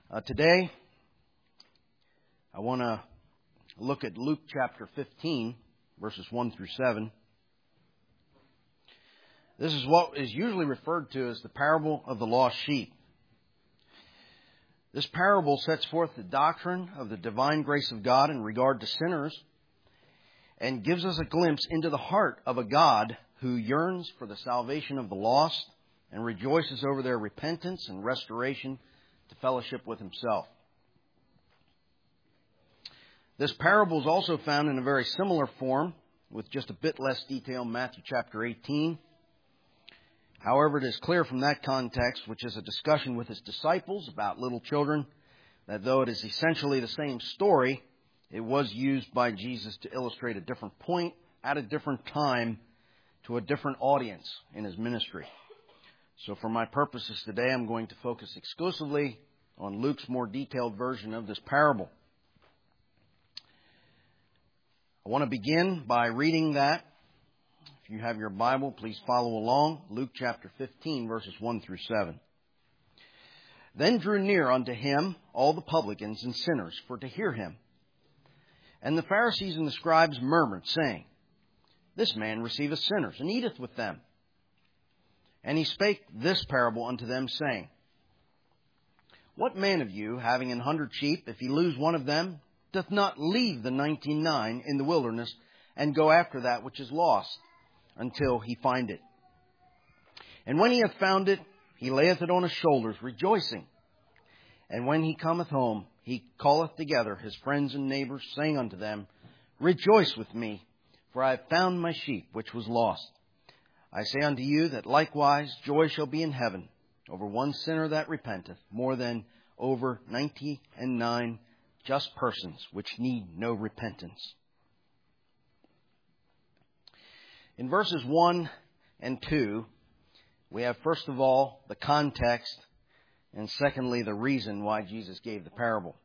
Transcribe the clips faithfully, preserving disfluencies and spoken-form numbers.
Uh, today, I want to look at Luke chapter fifteen, verses one through seven. This is what is usually referred to as the parable of the lost sheep. This parable sets forth the doctrine of the divine grace of God in regard to sinners and gives us a glimpse into the heart of a God who yearns for the salvation of the lost and rejoices over their repentance and restoration to fellowship with Himself. This parable is also found in a very similar form, with just a bit less detail in Matthew chapter eighteen. However, it is clear from that context, which is a discussion with His disciples about little children, that though it is essentially the same story, it was used by Jesus to illustrate a different point at a different time to a different audience in His ministry. So for my purposes today, I'm going to focus exclusively on Luke's more detailed version of this parable. I want to begin by reading that. If you have your Bible, please follow along. Luke chapter fifteen, verses one through seven. Then drew near unto Him all the publicans and sinners for to hear Him. And the Pharisees and the scribes murmured, saying, This man receiveth sinners, and eateth with them. And He spake this parable unto them, saying, What man of you, having an hundred sheep, if he lose one of them, doth not leave the ninety-nine in the wilderness, and go after that which is lost, until he find it? And when he hath found it, he layeth it on his shoulders, rejoicing. And when he cometh home, he calleth together his friends and neighbors, saying unto them, Rejoice with me, for I have found my sheep which was lost. I say unto you that likewise joy shall be in heaven over one sinner that repenteth, more than over ninety and nine just persons which need no repentance. In verses one and two, we have first of all the context, and secondly the reason why Jesus gave the parable.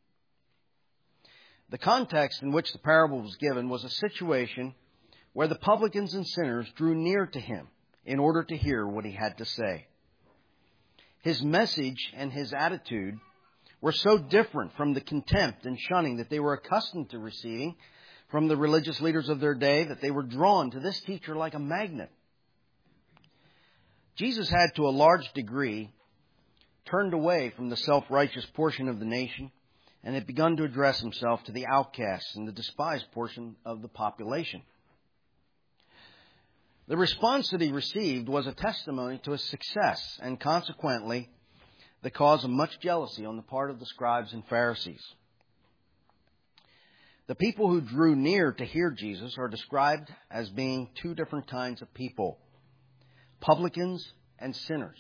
The context in which the parable was given was a situation where the publicans and sinners drew near to Him in order to hear what He had to say. His message and His attitude were so different from the contempt and shunning that they were accustomed to receiving from the religious leaders of their day that they were drawn to this teacher like a magnet. Jesus had, to a large degree, turned away from the self-righteous portion of the nation and had begun to address Himself to the outcasts and the despised portion of the population. The response that He received was a testimony to His success and consequently the cause of much jealousy on the part of the scribes and Pharisees. The people who drew near to hear Jesus are described as being two different kinds of people: publicans and sinners.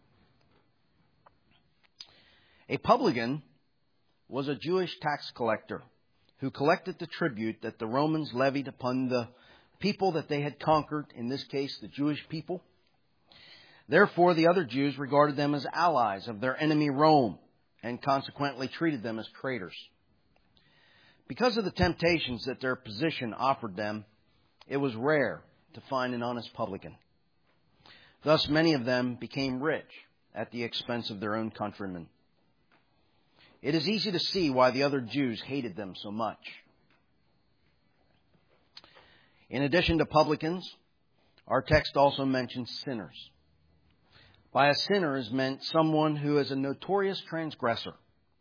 A publican was a Jewish tax collector who collected the tribute that the Romans levied upon the people that they had conquered, in this case the Jewish people. Therefore, the other Jews regarded them as allies of their enemy Rome and consequently treated them as traitors. Because of the temptations that their position offered them, it was rare to find an honest publican. Thus, many of them became rich at the expense of their own countrymen. It is easy to see why the other Jews hated them so much. In addition to publicans, our text also mentions sinners. By a sinner is meant someone who is a notorious transgressor.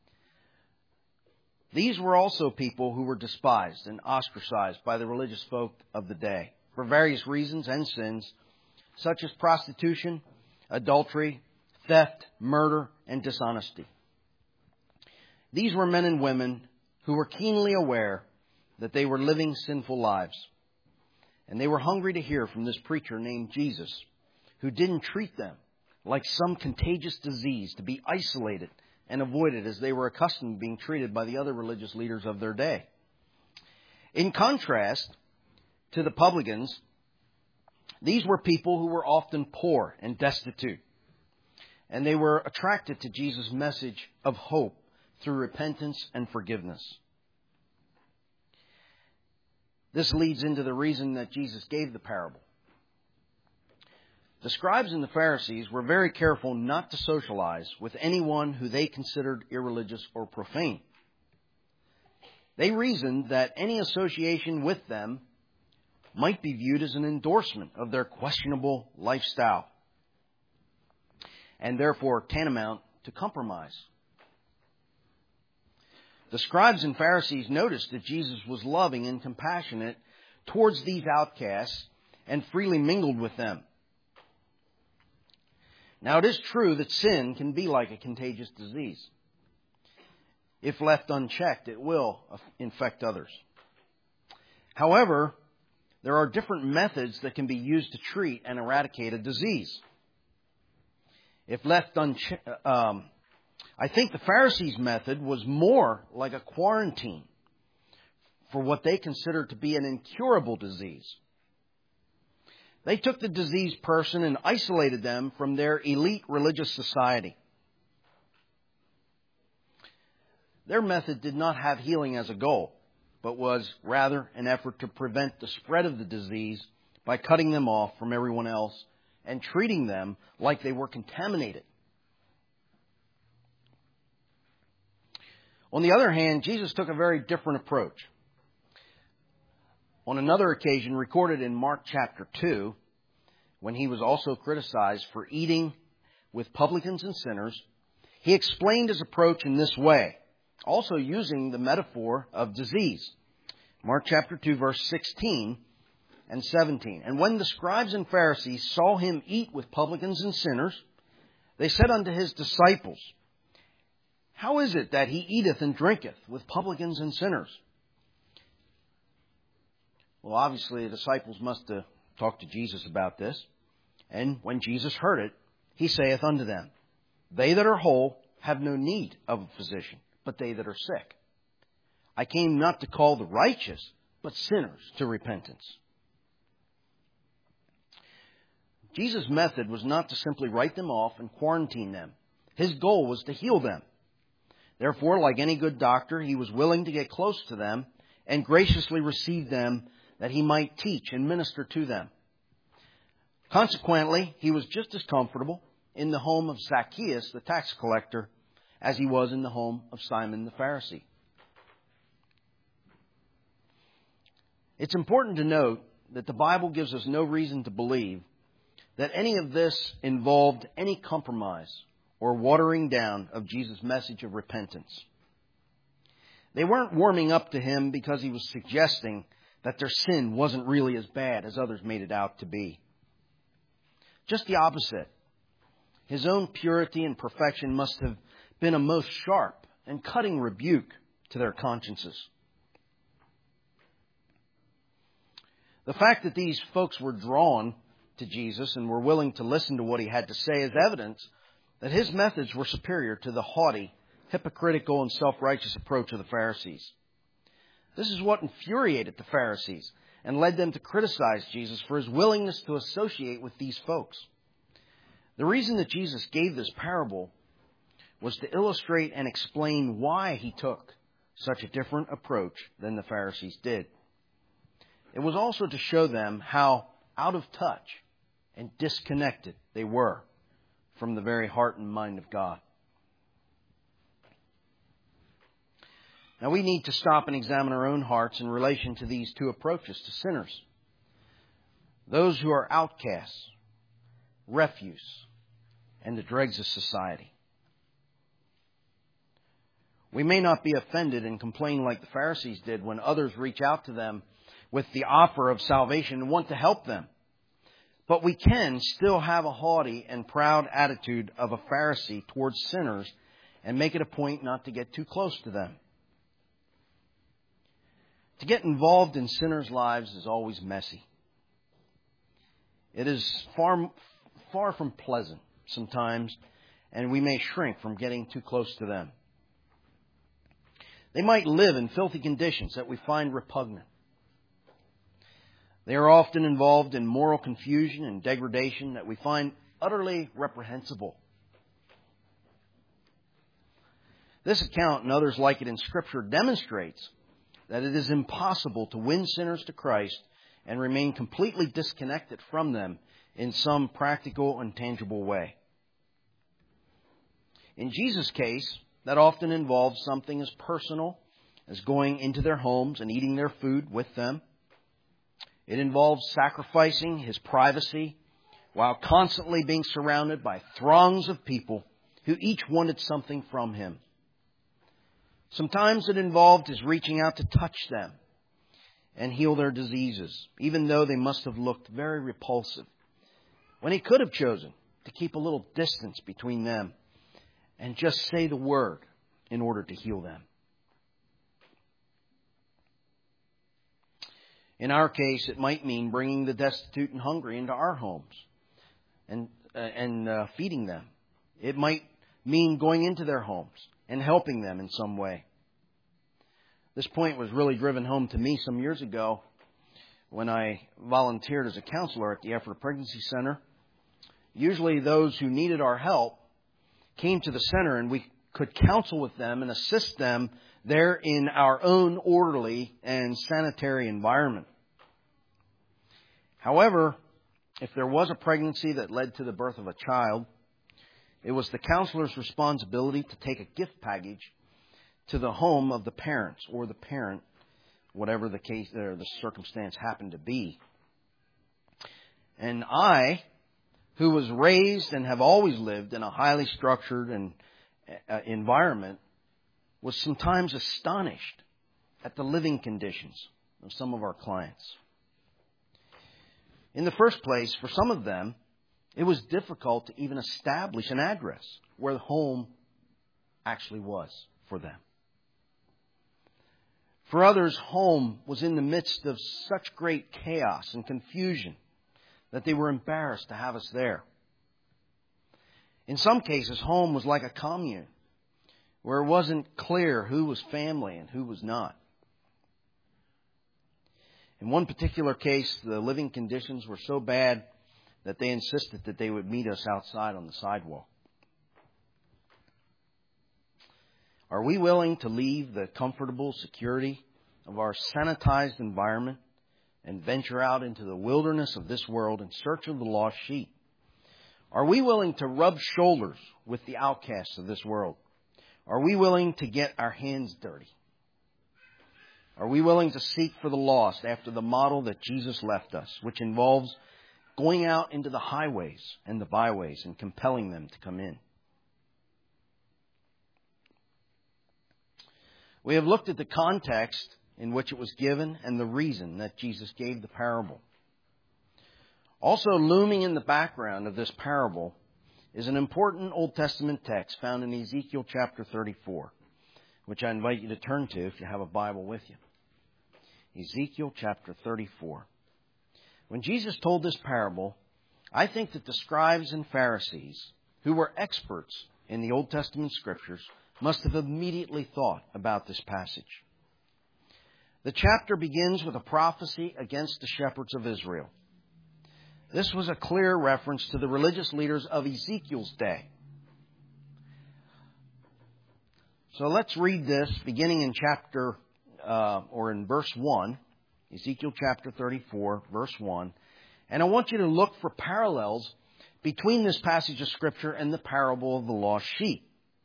These were also people who were despised and ostracized by the religious folk of the day for various reasons and sins, such as prostitution, adultery, theft, murder, and dishonesty. These were men and women who were keenly aware that they were living sinful lives. And they were hungry to hear from this preacher named Jesus, who didn't treat them like some contagious disease to be isolated and avoided as they were accustomed to being treated by the other religious leaders of their day. In contrast to the publicans, these were people who were often poor and destitute, and they were attracted to Jesus' message of hope through repentance and forgiveness. This leads into the reason that Jesus gave the parable. The scribes and the Pharisees were very careful not to socialize with anyone who they considered irreligious or profane. They reasoned that any association with them might be viewed as an endorsement of their questionable lifestyle, and therefore tantamount to compromise. The scribes and Pharisees noticed that Jesus was loving and compassionate towards these outcasts and freely mingled with them. Now, it is true that sin can be like a contagious disease. If left unchecked, it will infect others. However, there are different methods that can be used to treat and eradicate a disease. If left unchecked, um, I think the Pharisees' method was more like a quarantine for what they considered to be an incurable disease. They took the diseased person and isolated them from their elite religious society. Their method did not have healing as a goal, but was rather an effort to prevent the spread of the disease by cutting them off from everyone else and treating them like they were contaminated. On the other hand, Jesus took a very different approach. On another occasion, recorded in Mark chapter two, when he was also criticized for eating with publicans and sinners, he explained his approach in this way, also using the metaphor of disease. Mark chapter two, verse sixteen and seventeen. And when the scribes and Pharisees saw him eat with publicans and sinners, they said unto his disciples, How is it that he eateth and drinketh with publicans and sinners? Well, obviously, the disciples must have talked to Jesus about this. And when Jesus heard it, he saith unto them, They that are whole have no need of a physician, but they that are sick. I came not to call the righteous, but sinners to repentance. Jesus' method was not to simply write them off and quarantine them. His goal was to heal them. Therefore, like any good doctor, he was willing to get close to them and graciously receive them that he might teach and minister to them. Consequently, he was just as comfortable in the home of Zacchaeus, the tax collector, as he was in the home of Simon the Pharisee. It's important to note that the Bible gives us no reason to believe that any of this involved any compromise or watering down of Jesus' message of repentance. They weren't warming up to him because he was suggesting that their sin wasn't really as bad as others made it out to be. Just the opposite. His own purity and perfection must have been a most sharp and cutting rebuke to their consciences. The fact that these folks were drawn to Jesus and were willing to listen to what he had to say is evidence that his methods were superior to the haughty, hypocritical, and self-righteous approach of the Pharisees. This is what infuriated the Pharisees and led them to criticize Jesus for his willingness to associate with these folks. The reason that Jesus gave this parable was to illustrate and explain why he took such a different approach than the Pharisees did. It was also to show them how out of touch and disconnected they were from the very heart and mind of God. Now, we need to stop and examine our own hearts in relation to these two approaches to sinners. Those who are outcasts, refuse, and the dregs of society. We may not be offended and complain like the Pharisees did when others reach out to them with the offer of salvation and want to help them. But we can still have a haughty and proud attitude of a Pharisee towards sinners and make it a point not to get too close to them. To get involved in sinners' lives is always messy. It is far, far from pleasant sometimes, and we may shrink from getting too close to them. They might live in filthy conditions that we find repugnant. They are often involved in moral confusion and degradation that we find utterly reprehensible. This account and others like it in Scripture demonstrates that it is impossible to win sinners to Christ and remain completely disconnected from them in some practical and tangible way. In Jesus' case, that often involves something as personal as going into their homes and eating their food with them. It involves sacrificing his privacy while constantly being surrounded by throngs of people who each wanted something from him. Sometimes it involved his reaching out to touch them and heal their diseases, even though they must have looked very repulsive, when he could have chosen to keep a little distance between them and just say the word in order to heal them. In our case, it might mean bringing the destitute and hungry into our homes and uh, and uh, feeding them. It might mean going into their homes and helping them in some way. This point was really driven home to me some years ago when I volunteered as a counselor at the Effort Pregnancy Center. Usually those who needed our help came to the center, and we could counsel with them and assist them there in our own orderly and sanitary environment. However, if there was a pregnancy that led to the birth of a child, it was the counselor's responsibility to take a gift package to the home of the parents or the parent, whatever the case or the circumstance happened to be. And I, who was raised and have always lived in a highly structured and uh, environment, was sometimes astonished at the living conditions of some of our clients. In the first place, for some of them, it was difficult to even establish an address where the home actually was for them. For others, home was in the midst of such great chaos and confusion that they were embarrassed to have us there. In some cases, home was like a commune, where it wasn't clear who was family and who was not. In one particular case, the living conditions were so bad that they insisted that they would meet us outside on the sidewalk. Are we willing to leave the comfortable security of our sanitized environment and venture out into the wilderness of this world in search of the lost sheep? Are we willing to rub shoulders with the outcasts of this world? Are we willing to get our hands dirty? Are we willing to seek for the lost after the model that Jesus left us, which involves going out into the highways and the byways and compelling them to come in? We have looked at the context in which it was given and the reason that Jesus gave the parable. Also looming in the background of this parable is an important Old Testament text found in Ezekiel chapter thirty-four, which I invite you to turn to if you have a Bible with you. Ezekiel chapter thirty-four. When Jesus told this parable, I think that the scribes and Pharisees, who were experts in the Old Testament scriptures, must have immediately thought about this passage. The chapter begins with a prophecy against the shepherds of Israel. This was a clear reference to the religious leaders of Ezekiel's day. So let's read this beginning in chapter, uh, or in verse one, Ezekiel chapter thirty-four, verse one. And I want you to look for parallels between this passage of Scripture and the parable of the lost sheep.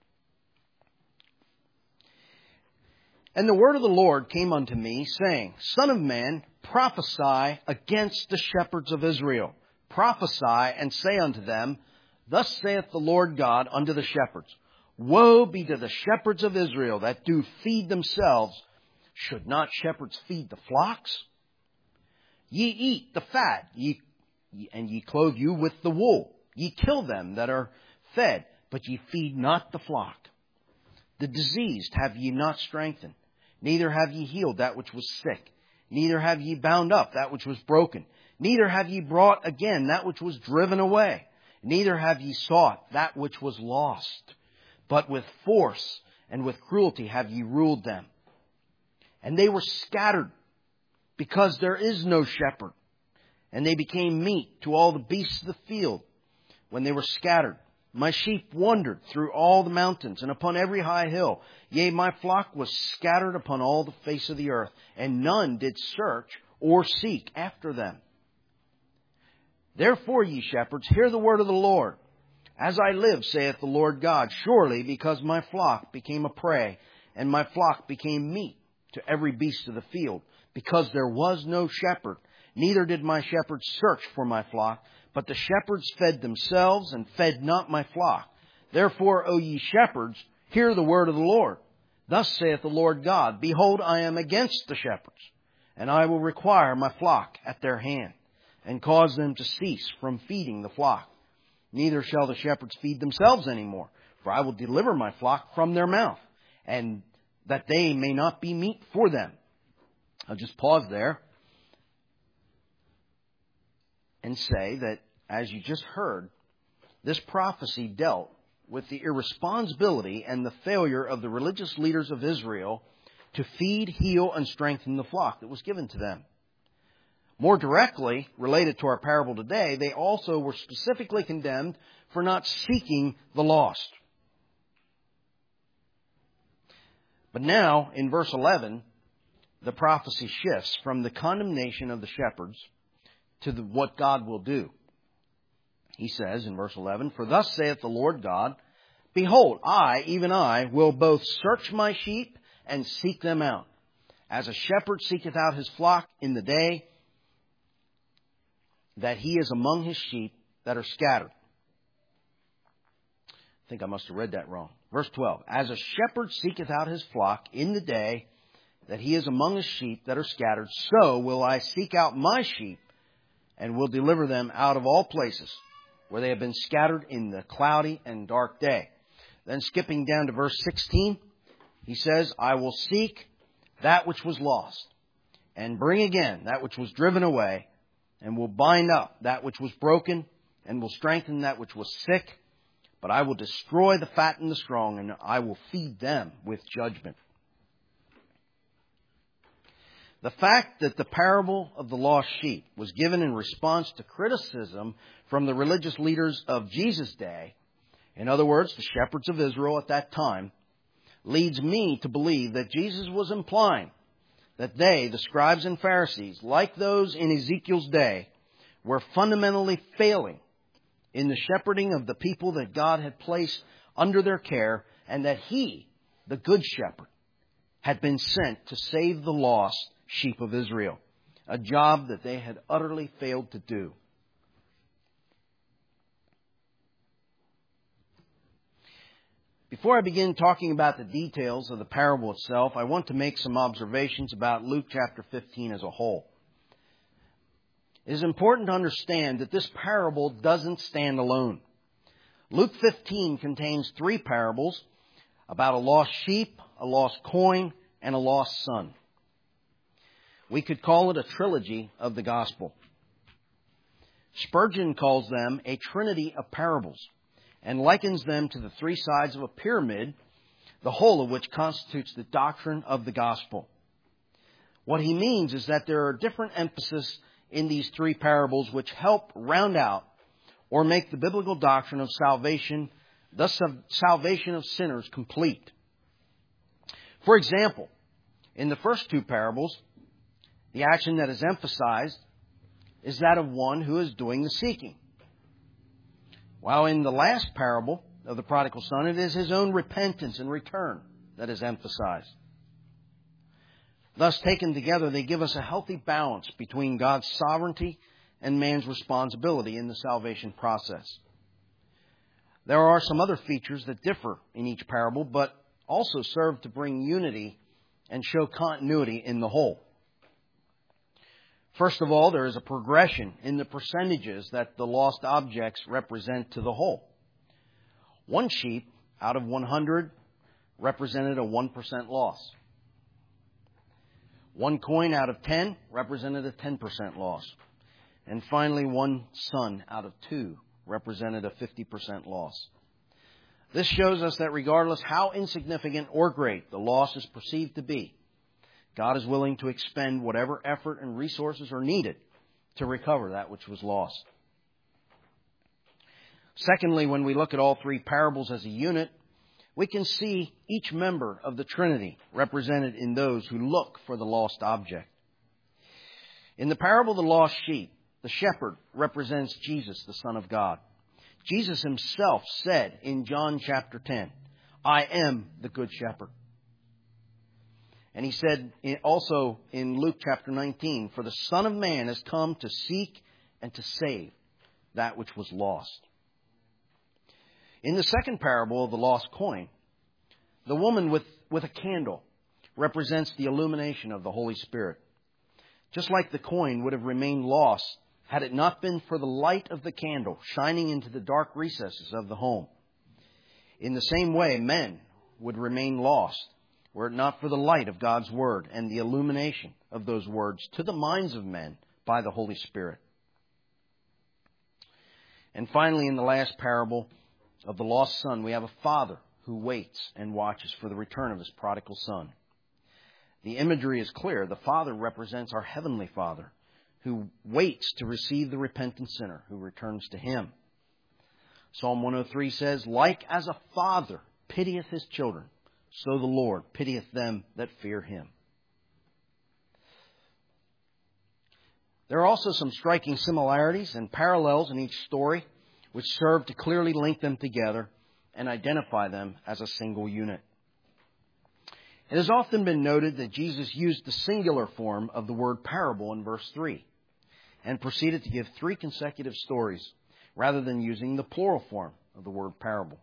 And the word of the Lord came unto me, saying, Son of man, prophesy against the shepherds of Israel. Prophesy and say unto them, Thus saith the Lord God unto the shepherds, Woe be to the shepherds of Israel that do feed themselves. Should not shepherds feed the flocks? Ye eat the fat, ye, and ye clothe you with the wool. Ye kill them that are fed, but ye feed not the flock. The diseased have ye not strengthened, neither have ye healed that which was sick, neither have ye bound up that which was broken, neither have ye brought again that which was driven away, neither have ye sought that which was lost. But with force and with cruelty have ye ruled them. And they were scattered, because there is no shepherd. And they became meat to all the beasts of the field when they were scattered. My sheep wandered through all the mountains and upon every high hill. Yea, my flock was scattered upon all the face of the earth, and none did search or seek after them. Therefore, ye shepherds, hear the word of the Lord. As I live, saith the Lord God, surely because my flock became a prey, and my flock became meat to every beast of the field, because there was no shepherd, neither did my shepherds search for my flock, but the shepherds fed themselves, and fed not my flock. Therefore, O ye shepherds, hear the word of the Lord. Thus saith the Lord God, behold, I am against the shepherds, and I will require my flock at their hand, and cause them to cease from feeding the flock. Neither shall the shepherds feed themselves any more, for I will deliver my flock from their mouth, and that they may not be meat for them. I'll just pause there and say that, as you just heard, this prophecy dealt with the irresponsibility and the failure of the religious leaders of Israel to feed, heal, and strengthen the flock that was given to them. More directly related to our parable today, they also were specifically condemned for not seeking the lost. But now, in verse eleven, the prophecy shifts from the condemnation of the shepherds to the, what God will do. He says in verse eleven, for thus saith the Lord God, behold, I, even I, will both search my sheep and seek them out. As a shepherd seeketh out his flock in the day that he is among his sheep that are scattered. I think I must have read that wrong. Verse twelve, as a shepherd seeketh out his flock in the day that he is among his sheep that are scattered, so will I seek out my sheep and will deliver them out of all places where they have been scattered in the cloudy and dark day. Then skipping down to verse sixteen, he says, I will seek that which was lost, and bring again that which was driven away, and will bind up that which was broken, and will strengthen that which was sick. But I will destroy the fat and the strong, and I will feed them with judgment. The fact that the parable of the lost sheep was given in response to criticism from the religious leaders of Jesus' day, in other words, the shepherds of Israel at that time, leads me to believe that Jesus was implying that they, the scribes and Pharisees, like those in Ezekiel's day, were fundamentally failing in the shepherding of the people that God had placed under their care, and that He, the Good Shepherd, had been sent to save the lost sheep of Israel, a job that they had utterly failed to do. Before I begin talking about the details of the parable itself, I want to make some observations about Luke chapter fifteen as a whole. It is important to understand that this parable doesn't stand alone. Luke fifteen contains three parables about a lost sheep, a lost coin, and a lost son. We could call it a trilogy of the gospel. Spurgeon calls them a trinity of parables, and likens them to the three sides of a pyramid, the whole of which constitutes the doctrine of the gospel. What he means is that there are different emphases in these three parables which help round out or make the biblical doctrine of salvation, thus of salvation of sinners, complete. For example, in the first two parables, the action that is emphasized is that of one who is doing the seeking. While in the last parable of the prodigal son, it is his own repentance and return that is emphasized. Thus, taken together, they give us a healthy balance between God's sovereignty and man's responsibility in the salvation process. There are some other features that differ in each parable, but also serve to bring unity and show continuity in the whole. First of all, there is a progression in the percentages that the lost objects represent to the whole. One sheep out of one hundred represented a one percent loss. One coin out of ten represented a ten percent loss. And finally, one son out of two represented a fifty percent loss. This shows us that regardless how insignificant or great the loss is perceived to be, God is willing to expend whatever effort and resources are needed to recover that which was lost. Secondly, when we look at all three parables as a unit, we can see each member of the Trinity represented in those who look for the lost object. In the parable of the lost sheep, the shepherd represents Jesus, the Son of God. Jesus himself said in John chapter ten, I am the good shepherd. And he said also in Luke chapter nineteen, for the Son of Man has come to seek and to save that which was lost. In the second parable of the lost coin, the woman with, with a candle represents the illumination of the Holy Spirit. Just like the coin would have remained lost had it not been for the light of the candle shining into the dark recesses of the home. In the same way, men would remain lost were it not for the light of God's Word and the illumination of those words to the minds of men by the Holy Spirit. And finally, in the last parable of the lost son, we have a father who waits and watches for the return of his prodigal son. The imagery is clear. The Father represents our Heavenly Father, who waits to receive the repentant sinner who returns to Him. Psalm one oh three says, like as a father pitieth his children, so the Lord pitieth them that fear Him. There are also some striking similarities and parallels in each story, which serve to clearly link them together and identify them as a single unit. It has often been noted that Jesus used the singular form of the word parable in verse three and proceeded to give three consecutive stories rather than using the plural form of the word parable.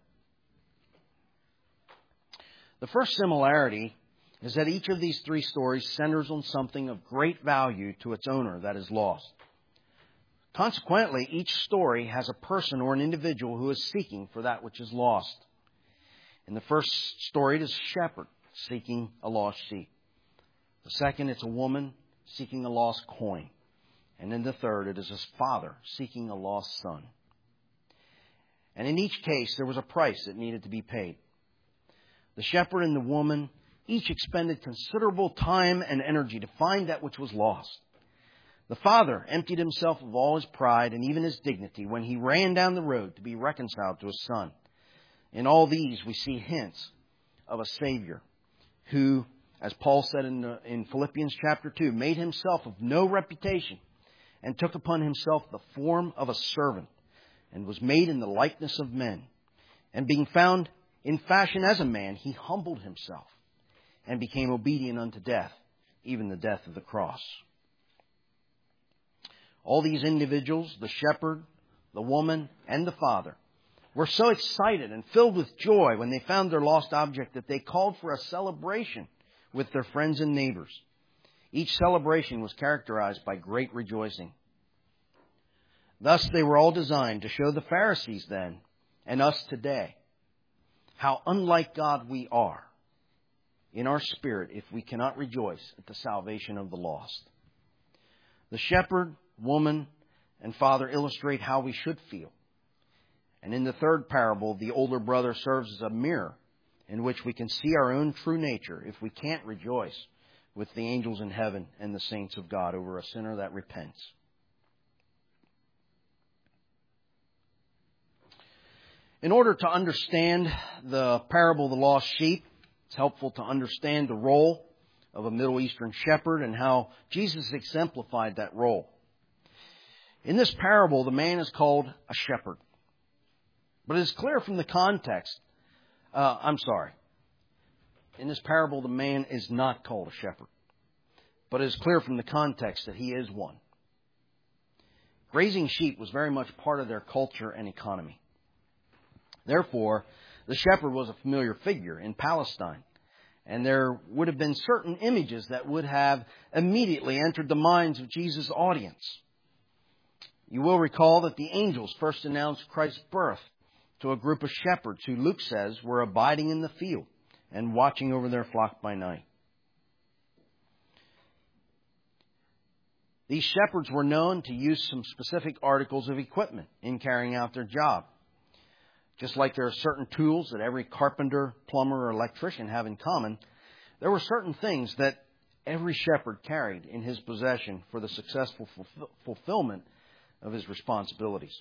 The first similarity is that each of these three stories centers on something of great value to its owner that is lost. Consequently, each story has a person or an individual who is seeking for that which is lost. In the first story, it is a shepherd seeking a lost sheep. The second, it's a woman seeking a lost coin. And in the third, it is his father seeking a lost son. And in each case, there was a price that needed to be paid. The shepherd and the woman each expended considerable time and energy to find that which was lost. The father emptied himself of all his pride and even his dignity when he ran down the road to be reconciled to his son. In all these, we see hints of a Savior who, as Paul said in, the, in Philippians chapter two, made himself of no reputation and took upon himself the form of a servant and was made in the likeness of men. And being found in fashion as a man, he humbled himself and became obedient unto death, even the death of the cross. All these individuals, the shepherd, the woman, and the father, were so excited and filled with joy when they found their lost object that they called for a celebration with their friends and neighbors. Each celebration was characterized by great rejoicing. Thus, they were all designed to show the Pharisees then, and us today, how unlike God we are in our spirit if we cannot rejoice at the salvation of the lost. The shepherd, woman, and father illustrate how we should feel. And in the third parable, the older brother serves as a mirror in which we can see our own true nature if we can't rejoice with the angels in heaven and the saints of God over a sinner that repents. In order to understand the parable of the lost sheep, it's helpful to understand the role of a Middle Eastern shepherd and how Jesus exemplified that role. In this parable, the man is called a shepherd. But it is clear from the context, uh, I'm sorry, in this parable, the man is not called a shepherd. But it is clear from the context that he is one. Raising sheep was very much part of their culture and economy. Therefore, the shepherd was a familiar figure in Palestine. And there would have been certain images that would have immediately entered the minds of Jesus' audience. You will recall that the angels first announced Christ's birth to a group of shepherds who, Luke says, were abiding in the field and watching over their flock by night. These shepherds were known to use some specific articles of equipment in carrying out their job. Just like there are certain tools that every carpenter, plumber, or electrician have in common, there were certain things that every shepherd carried in his possession for the successful fulfill- fulfillment of his responsibilities.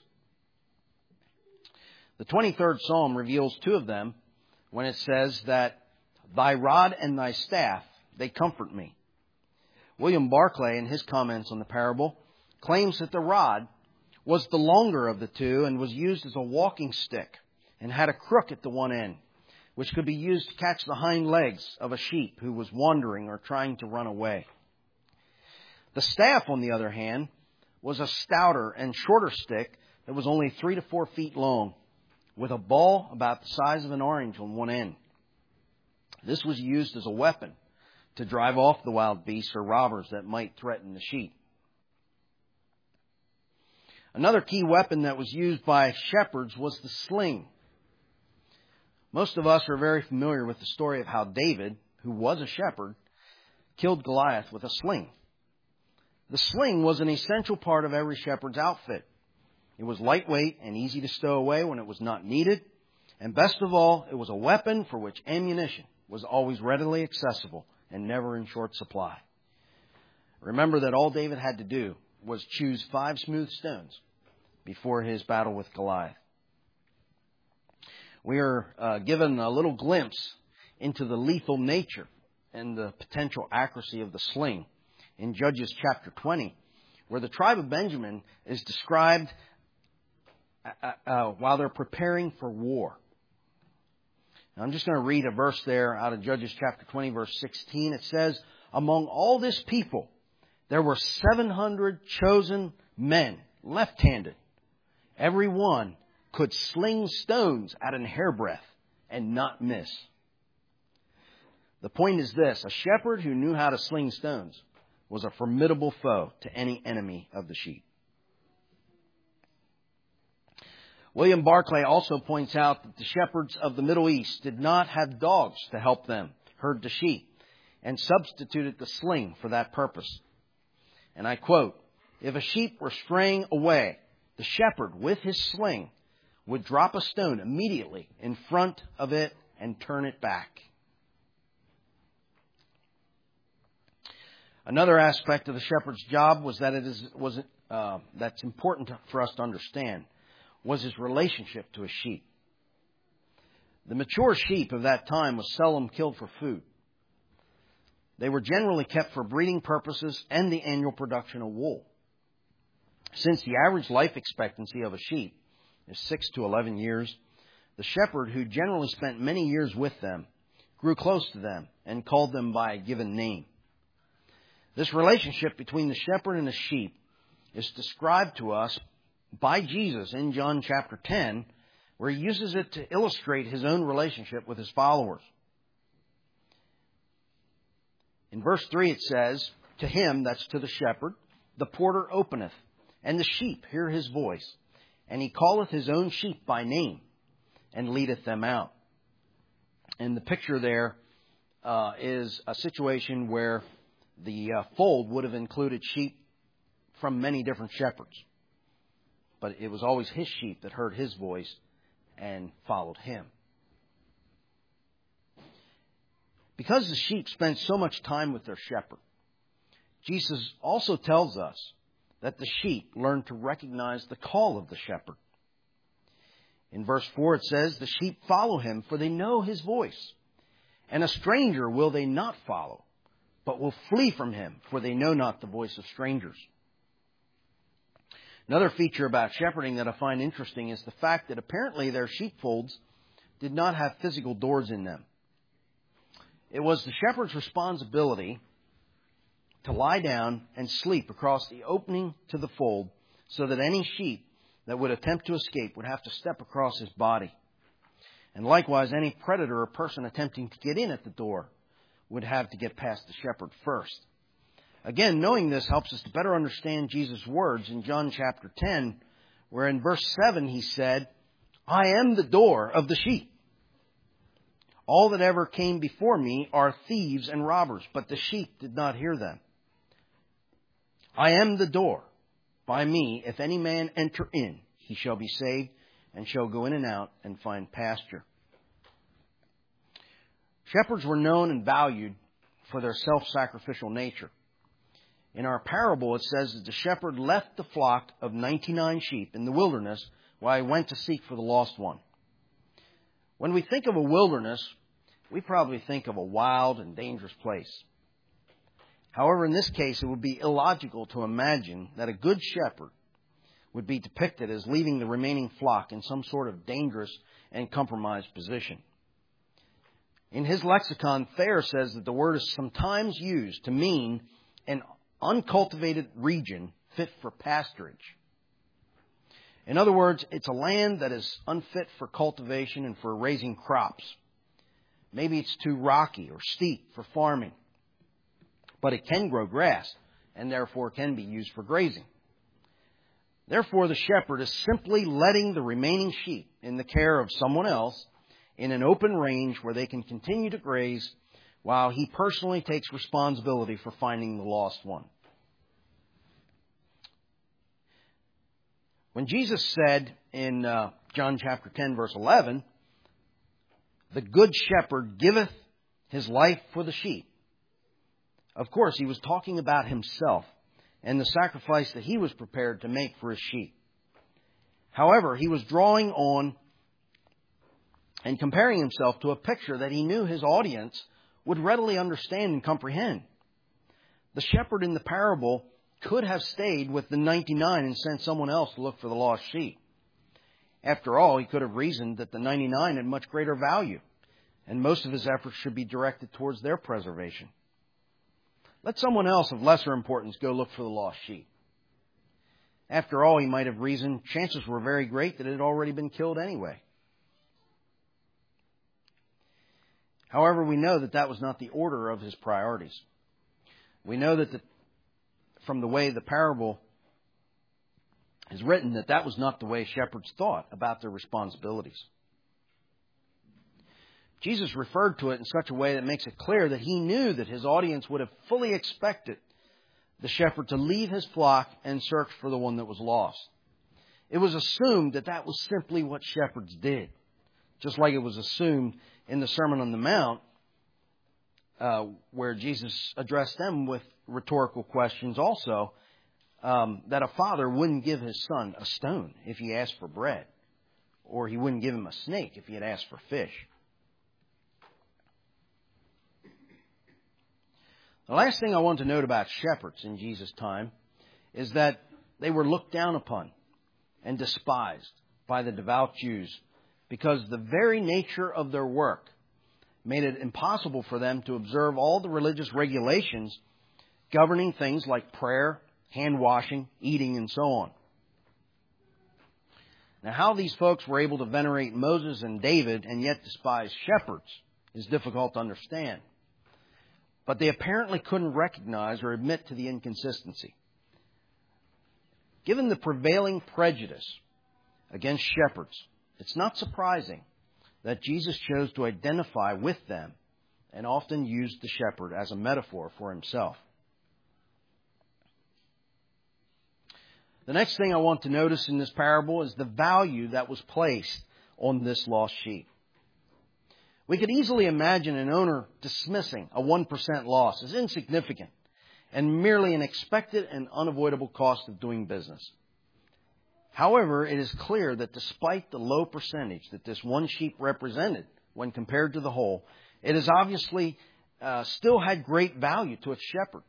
The twenty-third Psalm reveals two of them when it says that, "Thy rod and thy staff, they comfort me." William Barclay, in his comments on the parable, claims that the rod was the longer of the two and was used as a walking stick and had a crook at the one end, which could be used to catch the hind legs of a sheep who was wandering or trying to run away. The staff, on the other hand, was a stouter and shorter stick that was only three to four feet long, with a ball about the size of an orange on one end. This was used as a weapon to drive off the wild beasts or robbers that might threaten the sheep. Another key weapon that was used by shepherds was the sling. Most of us are very familiar with the story of how David, who was a shepherd, killed Goliath with a sling. The sling was an essential part of every shepherd's outfit. It was lightweight and easy to stow away when it was not needed. And best of all, it was a weapon for which ammunition was always readily accessible and never in short supply. Remember that all David had to do was choose five smooth stones before his battle with Goliath. We are uh, given a little glimpse into the lethal nature and the potential accuracy of the sling in Judges chapter twenty, where the tribe of Benjamin is described uh, uh, while they're preparing for war. Now, I'm just going to read a verse there out of Judges chapter twenty, verse sixteen. It says, "Among all this people, there were seven hundred chosen men, left-handed. Every one could sling stones at an hairbreadth and not miss." The point is this: a shepherd who knew how to sling stones was a formidable foe to any enemy of the sheep. William Barclay also points out that the shepherds of the Middle East did not have dogs to help them herd the sheep, and substituted the sling for that purpose. And I quote, "If a sheep were straying away, the shepherd with his sling would drop a stone immediately in front of it and turn it back." Another aspect of the shepherd's job was that it is was uh, that's important for us to understand was his relationship to his sheep. The mature sheep of that time was seldom killed for food. They were generally kept for breeding purposes and the annual production of wool. Since the average life expectancy of a sheep is six to eleven years, the shepherd, who generally spent many years with them, grew close to them and called them by a given name. This relationship between the shepherd and the sheep is described to us by Jesus in John chapter ten, where he uses it to illustrate his own relationship with his followers. In verse three it says, "To him," that's to the shepherd, "the porter openeth, and the sheep hear his voice. And he calleth his own sheep by name, and leadeth them out." And the picture there uh, is a situation where the uh, fold would have included sheep from many different shepherds. But it was always his sheep that heard his voice and followed him. Because the sheep spent so much time with their shepherd, Jesus also tells us that the sheep learn to recognize the call of the shepherd. In verse four it says, "The sheep follow him, for they know his voice. And a stranger will they not follow, but will flee from him, for they know not the voice of strangers." Another feature about shepherding that I find interesting is the fact that apparently their sheepfolds did not have physical doors in them. It was the shepherd's responsibility to lie down and sleep across the opening to the fold, so that any sheep that would attempt to escape would have to step across his body. And likewise, any predator or person attempting to get in at the door would have to get past the shepherd first. Again, knowing this helps us to better understand Jesus' words in John chapter ten, where in verse seven he said, "I am the door of the sheep. All that ever came before me are thieves and robbers, but the sheep did not hear them. I am the door. By me, if any man enter in, he shall be saved, and shall go in and out and find pasture." Shepherds were known and valued for their self-sacrificial nature. In our parable, it says that the shepherd left the flock of ninety-nine sheep in the wilderness while he went to seek for the lost one. When we think of a wilderness, we probably think of a wild and dangerous place. However, in this case, it would be illogical to imagine that a good shepherd would be depicted as leaving the remaining flock in some sort of dangerous and compromised position. In his lexicon, Thayer says that the word is sometimes used to mean an uncultivated region fit for pasturage. In other words, it's a land that is unfit for cultivation and for raising crops. Maybe it's too rocky or steep for farming, but it can grow grass and therefore can be used for grazing. Therefore, the shepherd is simply letting the remaining sheep in the care of someone else in an open range where they can continue to graze while he personally takes responsibility for finding the lost one. When Jesus said in uh, John chapter ten, verse eleven, "The good shepherd giveth his life for the sheep," of course, he was talking about himself and the sacrifice that he was prepared to make for his sheep. However, he was drawing on and comparing himself to a picture that he knew his audience would readily understand and comprehend. The shepherd in the parable could have stayed with the ninety-nine and sent someone else to look for the lost sheep. After all, he could have reasoned that the ninety-nine had much greater value, and most of his efforts should be directed towards their preservation. Let someone else of lesser importance go look for the lost sheep. After all, he might have reasoned, chances were very great that it had already been killed anyway. However, we know that that was not the order of his priorities. We know that the, from the way the parable is written, that that was not the way shepherds thought about their responsibilities. Jesus referred to it in such a way that makes it clear that he knew that his audience would have fully expected the shepherd to leave his flock and search for the one that was lost. It was assumed that that was simply what shepherds did, just like it was assumed in the Sermon on the Mount, uh, where Jesus addressed them with rhetorical questions also, um, that a father wouldn't give his son a stone if he asked for bread, or he wouldn't give him a snake if he had asked for fish. The last thing I want to note about shepherds in Jesus' time is that they were looked down upon and despised by the devout Jews because the very nature of their work made it impossible for them to observe all the religious regulations governing things like prayer, hand washing, eating, and so on. Now, how these folks were able to venerate Moses and David and yet despise shepherds is difficult to understand. But they apparently couldn't recognize or admit to the inconsistency. Given the prevailing prejudice against shepherds, it's not surprising that Jesus chose to identify with them and often used the shepherd as a metaphor for himself. The next thing I want to notice in this parable is the value that was placed on this lost sheep. We could easily imagine an owner dismissing a one percent loss as insignificant and merely an expected and unavoidable cost of doing business. However, it is clear that despite the low percentage that this one sheep represented when compared to the whole, it has obviously uh, still had great value to its shepherd.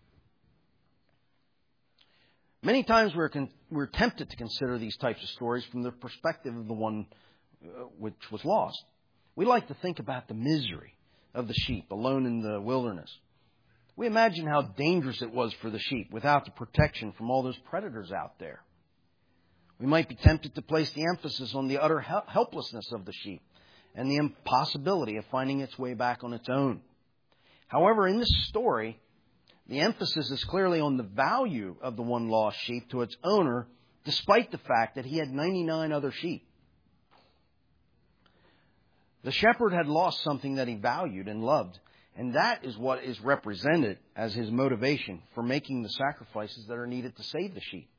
Many times we're, con- we're tempted to consider these types of stories from the perspective of the one uh, which was lost. We like to think about the misery of the sheep alone in the wilderness. We imagine how dangerous it was for the sheep without the protection from all those predators out there. We might be tempted to place the emphasis on the utter helplessness of the sheep and the impossibility of finding its way back on its own. However, in this story, the emphasis is clearly on the value of the one lost sheep to its owner, despite the fact that he had ninety-nine other sheep. The shepherd had lost something that he valued and loved, and that is what is represented as his motivation for making the sacrifices that are needed to save the sheep.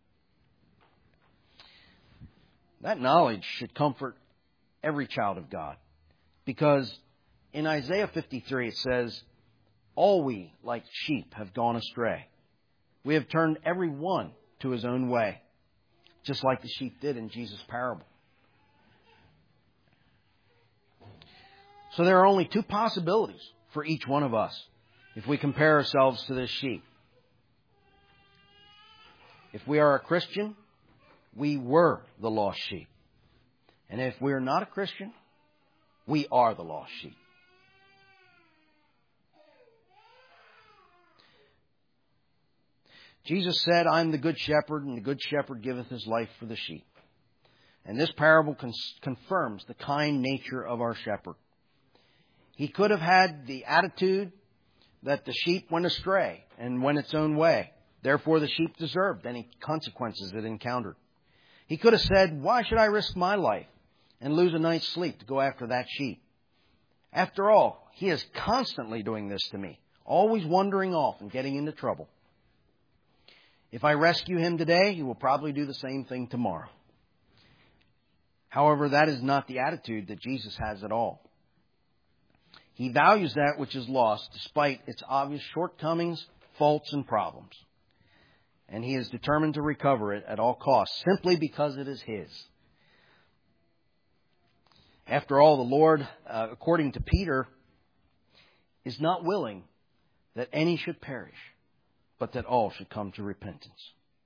That knowledge should comfort every child of God, because in Isaiah fifty-three it says, "All we, like sheep, have gone astray. We have turned every one to his own way," just like the sheep did in Jesus' parable. So there are only two possibilities for each one of us if we compare ourselves to this sheep. If we are a Christian, we were the lost sheep. And if we are not a Christian, we are the lost sheep. Jesus said, I am the good shepherd, and the good shepherd giveth his life for the sheep. And this parable con- confirms the kind nature of our shepherd. He could have had the attitude that the sheep went astray and went its own way. Therefore, the sheep deserved any consequences it encountered. He could have said, why should I risk my life and lose a night's sleep to go after that sheep? After all, he is constantly doing this to me, always wandering off and getting into trouble. If I rescue him today, he will probably do the same thing tomorrow. However, that is not the attitude that Jesus has at all. He values that which is lost despite its obvious shortcomings, faults, and problems. And he is determined to recover it at all costs, simply because it is his. After all, the Lord, uh, according to Peter, is not willing that any should perish, but that all should come to repentance.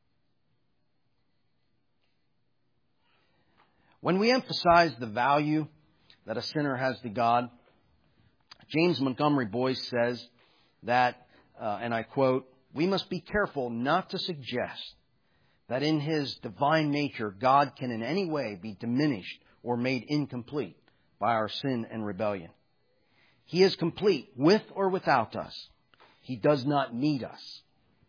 When we emphasize the value that a sinner has to God, James Montgomery Boyce says that, uh, and I quote, we must be careful not to suggest that in his divine nature God can in any way be diminished or made incomplete by our sin and rebellion. He is complete with or without us. He does not need us.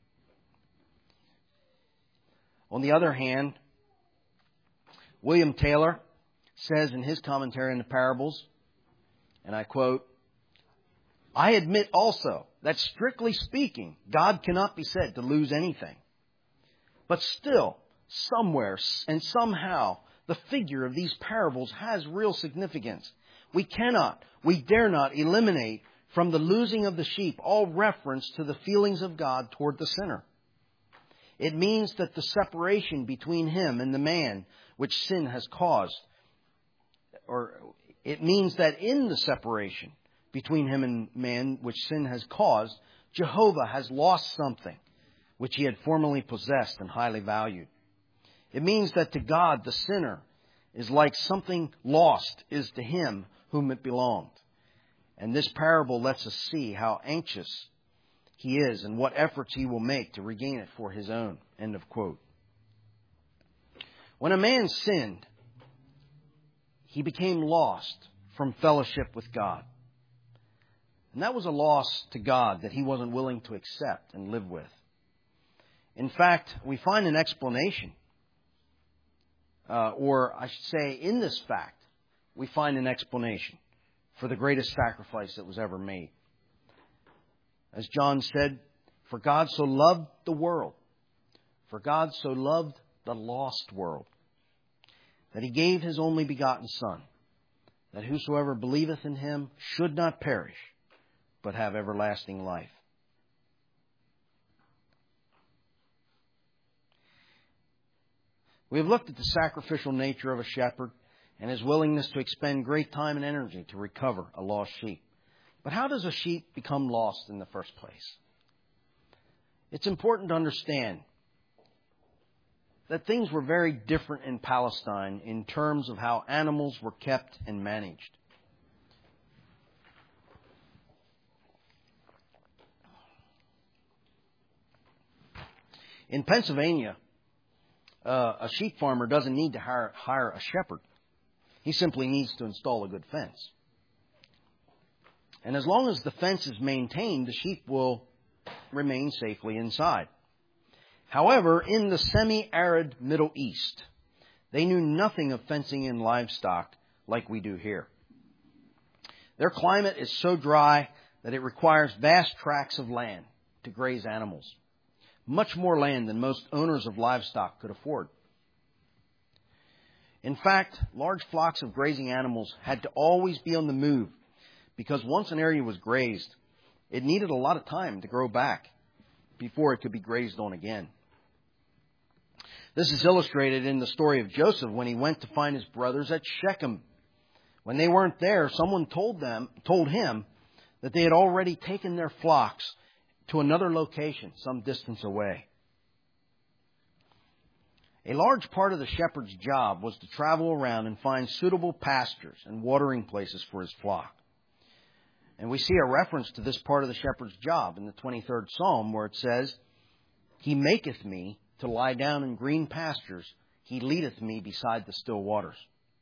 On the other hand, William Taylor says in his commentary on the parables, and I quote, I admit also that strictly speaking, God cannot be said to lose anything. But still, somewhere and somehow, the figure of these parables has real significance. We cannot, we dare not eliminate from the losing of the sheep all reference to the feelings of God toward the sinner. It means that the separation between him and the man which sin has caused, or it means that in the separation between him and man which sin has caused, Jehovah has lost something which he had formerly possessed and highly valued. It means that to God the sinner is like something lost is to him whom it belonged. And this parable lets us see how anxious he is and what efforts he will make to regain it for his own. End of quote. When a man sinned, he became lost from fellowship with God. And that was a loss to God that he wasn't willing to accept and live with. In fact, we find an explanation, uh, or I should say in this fact, we find an explanation for the greatest sacrifice that was ever made. As John said, for God so loved the world, for God so loved the lost world, that he gave his only begotten Son, that whosoever believeth in him should not perish, but have everlasting life. We have looked at the sacrificial nature of a shepherd and his willingness to expend great time and energy to recover a lost sheep. But how does a sheep become lost in the first place? It's important to understand that things were very different in Palestine in terms of how animals were kept and managed. In Pennsylvania, uh, a sheep farmer doesn't need to hire, hire a shepherd. He simply needs to install a good fence. And as long as the fence is maintained, the sheep will remain safely inside. However, in the semi-arid Middle East, they knew nothing of fencing in livestock like we do here. Their climate is so dry that it requires vast tracts of land to graze animals. Much more land than most owners of livestock could afford. In fact, large flocks of grazing animals had to always be on the move because once an area was grazed, it needed a lot of time to grow back before it could be grazed on again. This is illustrated in the story of Joseph when he went to find his brothers at Shechem. When they weren't there, someone told them, told him that they had already taken their flocks to another location some distance away. A large part of the shepherd's job was to travel around and find suitable pastures and watering places for his flock. And we see a reference to this part of the shepherd's job in the twenty-third Psalm, where it says, "He maketh me to lie down in green pastures. He leadeth me beside the still waters."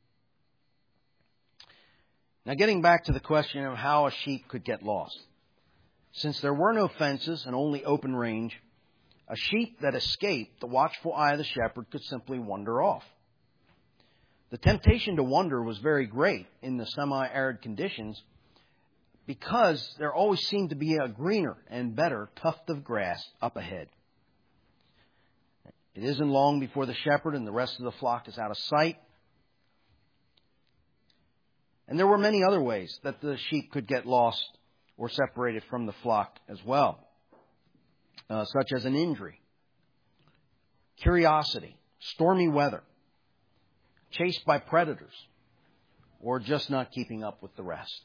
Now, getting back to the question of how a sheep could get lost. Since there were no fences and only open range, a sheep that escaped the watchful eye of the shepherd could simply wander off. The temptation to wander was very great in the semi-arid conditions, because there always seemed to be a greener and better tuft of grass up ahead. It isn't long before the shepherd and the rest of the flock is out of sight. And there were many other ways that the sheep could get lost or separated from the flock as well, uh, such as an injury, curiosity, stormy weather, chased by predators, or just not keeping up with the rest.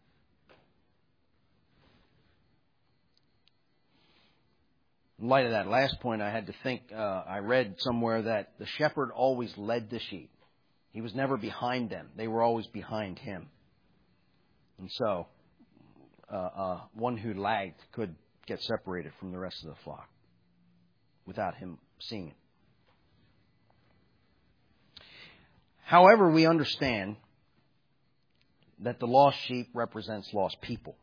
In light of that last point, I had to think, uh, I read somewhere that the shepherd always led the sheep. He was never behind them. They were always behind him. And so, uh, uh, one who lagged could get separated from the rest of the flock without him seeing it. However, we understand that the lost sheep represents lost people.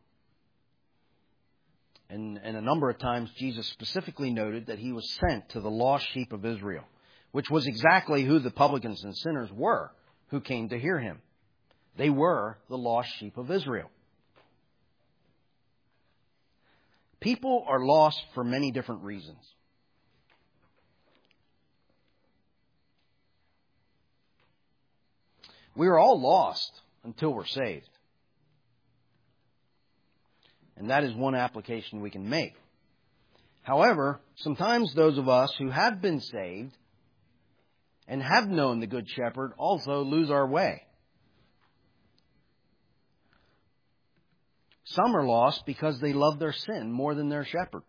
And, and a number of times Jesus specifically noted that he was sent to the lost sheep of Israel, which was exactly who the publicans and sinners were who came to hear him. They were the lost sheep of Israel. People are lost for many different reasons. We are all lost until we're saved. And that is one application we can make. However, sometimes those of us who have been saved and have known the Good Shepherd also lose our way. Some are lost because they love their sin more than their shepherd.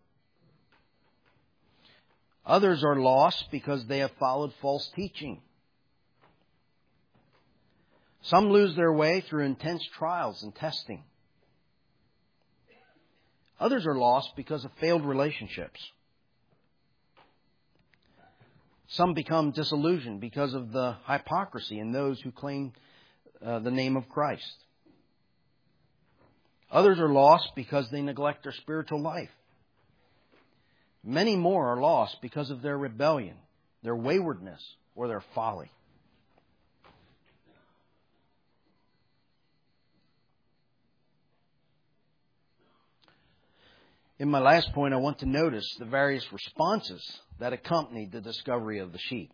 Others are lost because they have followed false teaching. Some lose their way through intense trials and testing. Others are lost because of failed relationships. Some become disillusioned because of the hypocrisy in those who claim uh, the name of Christ. Others are lost because they neglect their spiritual life. Many more are lost because of their rebellion, their waywardness, or their folly. In my last point, I want to notice the various responses that accompanied the discovery of the sheep.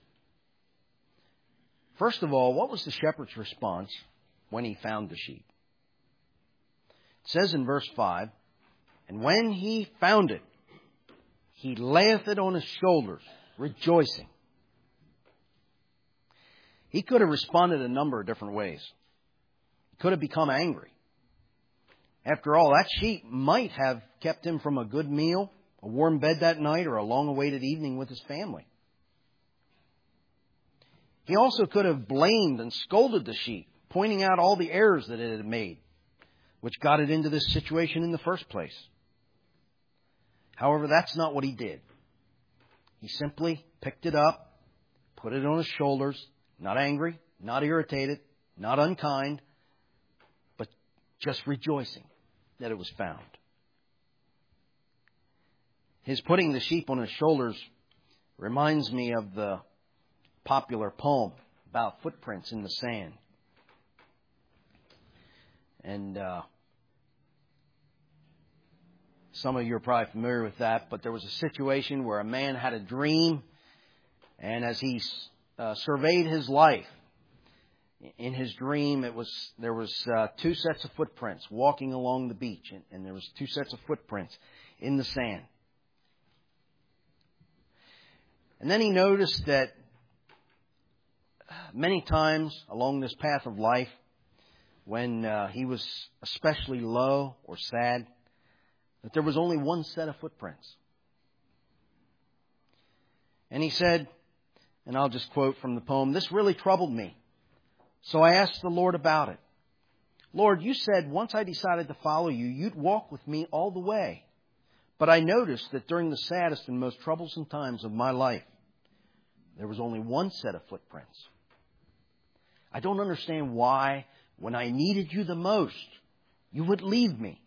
First of all, what was the shepherd's response when he found the sheep? It says in verse five, "And when he found it, he layeth it on his shoulders, rejoicing." He could have responded a number of different ways. He could have become angry. After all, that sheep might have kept him from a good meal, a warm bed that night, or a long-awaited evening with his family. He also could have blamed and scolded the sheep, pointing out all the errors that it had made, which got it into this situation in the first place. However, that's not what he did. He simply picked it up, put it on his shoulders, not angry, not irritated, not unkind, but just rejoicing that it was found. His putting the sheep on his shoulders reminds me of the popular poem about footprints in the sand. And uh, some of you are probably familiar with that, but there was a situation where a man had a dream, and as he uh, surveyed his life, in his dream, it was there was uh, two sets of footprints walking along the beach, and, and there was two sets of footprints in the sand. And then he noticed that many times along this path of life, when uh, he was especially low or sad, that there was only one set of footprints. And he said, and I'll just quote from the poem, "This really troubled me. So I asked the Lord about it. Lord, you said once I decided to follow you, you'd walk with me all the way. But I noticed that during the saddest and most troublesome times of my life, there was only one set of footprints. I don't understand why, when I needed you the most, you would leave me."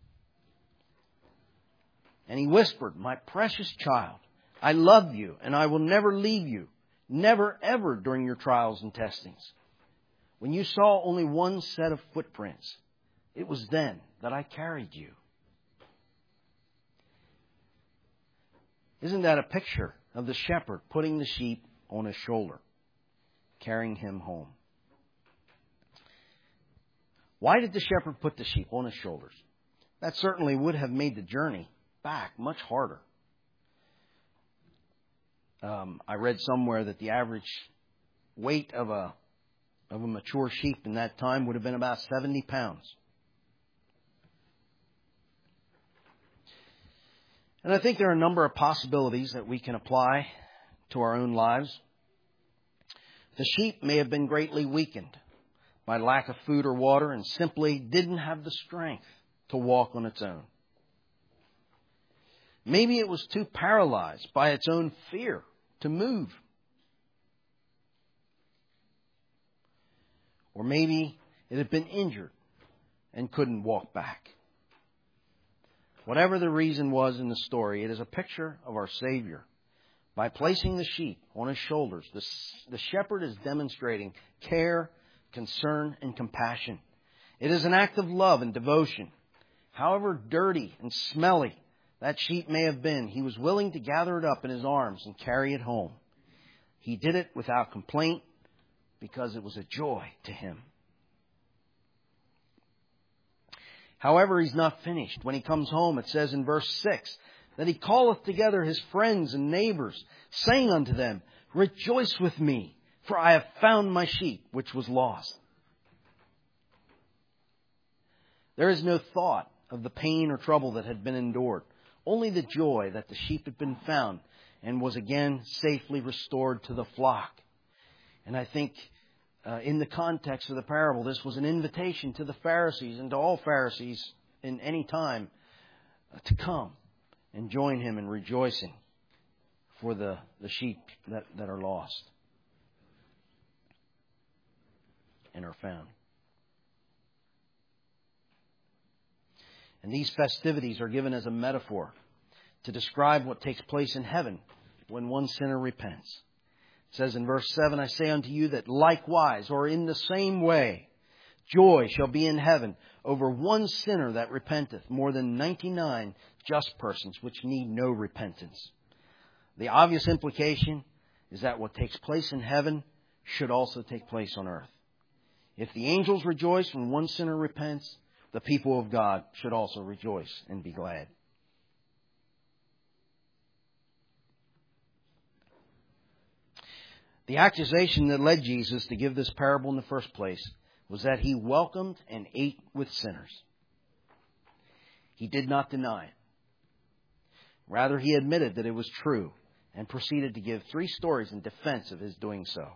And he whispered, "My precious child, I love you and I will never leave you. Never, ever during your trials and testings. When you saw only one set of footprints, it was then that I carried you." Isn't that a picture of the shepherd putting the sheep on his shoulder, carrying him home? Why did the shepherd put the sheep on his shoulders? That certainly would have made the journey back much harder. Um, I read somewhere that the average weight of a of a mature sheep in that time would have been about seventy pounds. And I think there are a number of possibilities that we can apply to our own lives. The sheep may have been greatly weakened by lack of food or water and simply didn't have the strength to walk on its own. Maybe it was too paralyzed by its own fear to move. Or maybe it had been injured and couldn't walk back. Whatever the reason was in the story, it is a picture of our Savior. By placing the sheep on his shoulders, the, the shepherd is demonstrating care, concern, and compassion. It is an act of love and devotion. However dirty and smelly that sheep may have been, he was willing to gather it up in his arms and carry it home. He did it without complaint because it was a joy to him. However, he's not finished. When he comes home, it says in verse six, that he calleth together his friends and neighbors, saying unto them, "Rejoice with me, for I have found my sheep which was lost." There is no thought of the pain or trouble that had been endured, only the joy that the sheep had been found and was again safely restored to the flock. And I think uh, in the context of the parable, this was an invitation to the Pharisees and to all Pharisees in any time uh, to come and join him in rejoicing for the, the sheep that, that are lost and are found. And these festivities are given as a metaphor to describe what takes place in heaven when one sinner repents. It says in verse seven, "I say unto you that likewise, or in the same way, joy shall be in heaven over one sinner that repenteth, more than ninety-nine just persons which need no repentance." The obvious implication is that what takes place in heaven should also take place on earth. If the angels rejoice when one sinner repents, the people of God should also rejoice and be glad. The accusation that led Jesus to give this parable in the first place was that he welcomed and ate with sinners. He did not deny it. Rather, he admitted that it was true and proceeded to give three stories in defense of his doing so.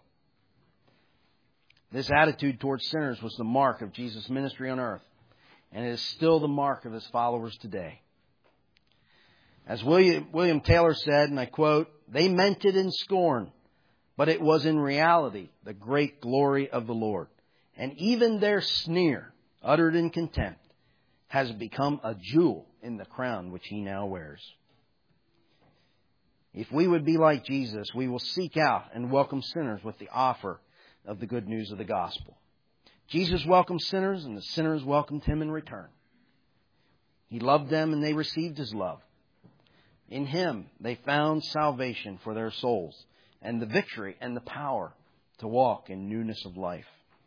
This attitude towards sinners was the mark of Jesus' ministry on earth, and it is still the mark of his followers today. As William, William Taylor said, and I quote, "They meant it in scorn, but it was in reality the great glory of the Lord. And even their sneer, uttered in contempt, has become a jewel in the crown which he now wears." If we would be like Jesus, we will seek out and welcome sinners with the offer of the good news of the gospel. Jesus welcomed sinners, and the sinners welcomed him in return. He loved them, and they received his love. In him, they found salvation for their souls, and the victory and the power to walk in newness of life.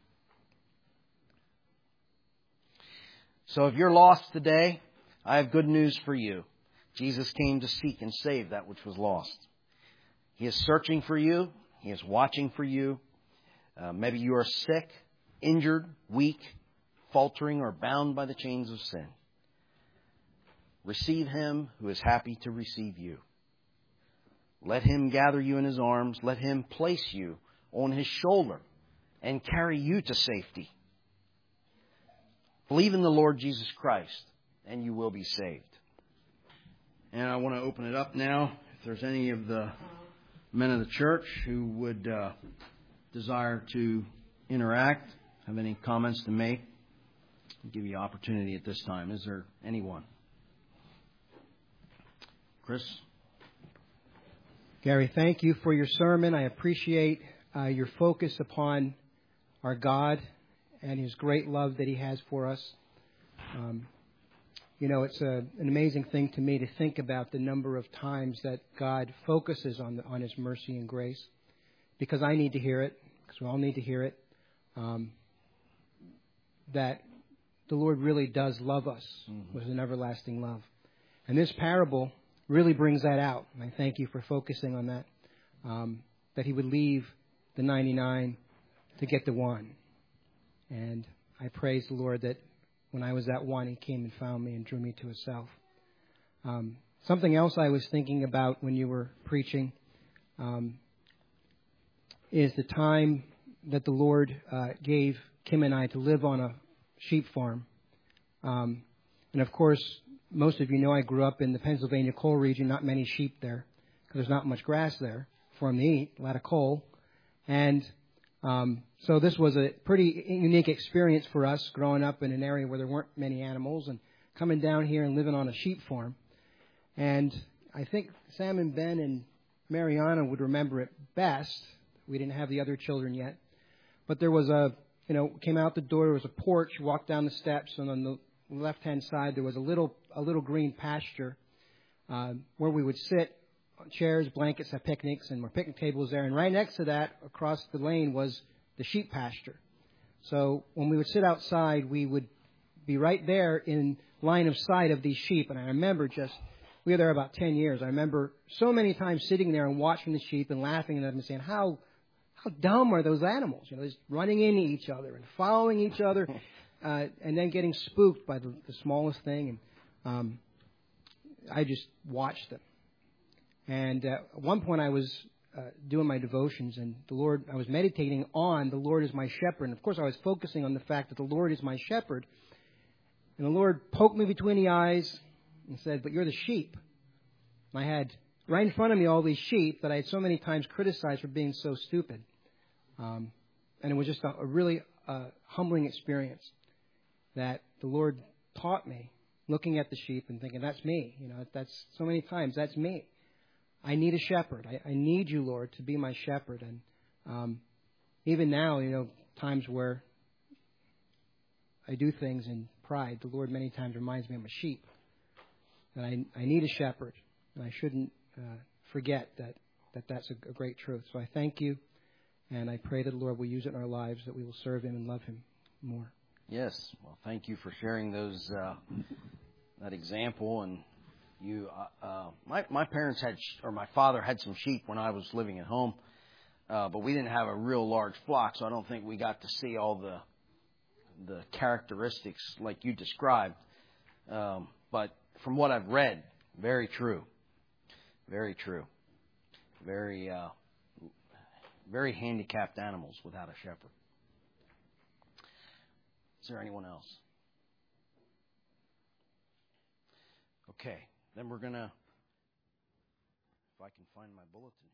So if you're lost today, I have good news for you. Jesus came to seek and save that which was lost. He is searching for you. He is watching for you. Uh, maybe you are sick, injured, weak, faltering or bound by the chains of sin. Receive Him who is happy to receive you. Let Him gather you in His arms. Let Him place you on His shoulder and carry you to safety. Believe in the Lord Jesus Christ, and you will be saved. And I want to open it up now. If there's any of the men of the church who would uh, desire to interact, have any comments to make, I'll give you opportunity at this time. Is there anyone? Chris? Gary, thank you for your sermon. I appreciate uh, your focus upon our God and His great love that He has for us. Um, you know, it's a, an amazing thing to me to think about the number of times that God focuses on the, on His mercy and grace, because I need to hear it, because we all need to hear it, um, that the Lord really does love us mm-hmm. with an everlasting love. And this parable really brings that out. And I thank you for focusing on that, um, that He would leave the ninety-nine to get the one. And I praise the Lord that when I was that one, He came and found me and drew me to Himself. Um, something else I was thinking about when you were preaching um, is the time that the Lord uh, gave Kim and I to live on a sheep farm. Um, and of course, most of you know I grew up in the Pennsylvania coal region, not many sheep there, because there's not much grass there for them to eat, a lot of coal. And um, so this was a pretty unique experience for us growing up in an area where there weren't many animals and coming down here and living on a sheep farm. And I think Sam and Ben and Mariana would remember it best. We didn't have the other children yet. But there was a, you know, came out the door, there was a porch, walked down the steps, and on the left-hand side there was a little a little green pasture uh, where we would sit on chairs, blankets, have picnics, and our picnic table was there. And right next to that, across the lane, was the sheep pasture. So when we would sit outside, we would be right there in line of sight of these sheep. And I remember just, we were there about ten years. I remember so many times sitting there and watching the sheep and laughing at them and saying, how how dumb are those animals? You know, just running into each other and following each other. Uh, and then getting spooked by the, the smallest thing. And um, I just watched them. And uh, at one point I was uh, doing my devotions, and the Lord, I was meditating on the Lord is my shepherd. And of course I was focusing on the fact that the Lord is my shepherd. And the Lord poked me between the eyes and said, but you're the sheep. And I had right in front of me all these sheep that I had so many times criticized for being so stupid. Um, and it was just a, a really uh, humbling experience that the Lord taught me, looking at the sheep and thinking, that's me. You know, that's so many times, that's me. I need a shepherd. I, I need you, Lord, to be my shepherd. And um, even now, you know, times where I do things in pride, the Lord many times reminds me I'm a sheep. And I, I need a shepherd. And I shouldn't uh, forget that, that that's a, a great truth. So I thank you, and I pray that the Lord will use it in our lives, that we will serve Him and love Him more. Yes. Well, thank you for sharing those uh, that example. And you, uh, uh, my my parents had, or my father had some sheep when I was living at home, uh, but we didn't have a real large flock, so I don't think we got to see all the the characteristics like you described. Um, but from what I've read, very true, very true, very uh, very handicapped animals without a shepherd. Is there anyone else? Okay, then we're going to, if I can find my bulletin.